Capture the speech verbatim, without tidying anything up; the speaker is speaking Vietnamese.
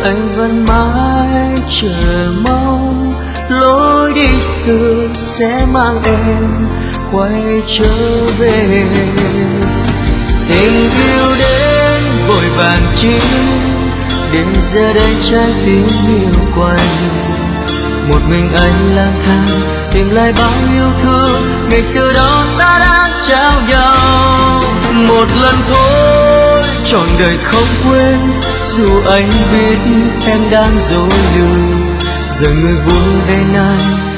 anh vẫn mãi chờ mong lối đi xưa sẽ mang em quay trở về. Tình yêu đến vội vàng chi để giờ đây trái tim yêu quạnh. Một mình anh lang thang tìm lại bao yêu thương ngày xưa đó ta đã trao nhau. Một lần thôi trọn đời không quên, dù anh biết em đang dối lừa. Giờ người buồn bên anh